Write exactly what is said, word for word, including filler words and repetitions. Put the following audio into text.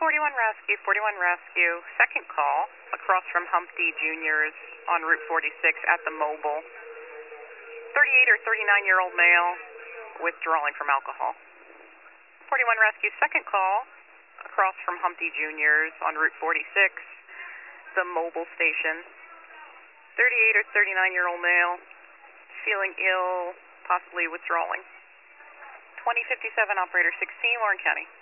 forty-one Rescue, forty-one Rescue, second call, across from Humpty Junior's on Route forty-six at the Mobile. thirty-eight or thirty-nine-year-old male withdrawing from alcohol. forty-one Rescue, second call, across from Humpty Junior's on Route forty-six, the Mobile station. thirty-eight or thirty-nine-year-old male, feeling ill, possibly withdrawing. twenty fifty-seven, operator sixteen, Warren County.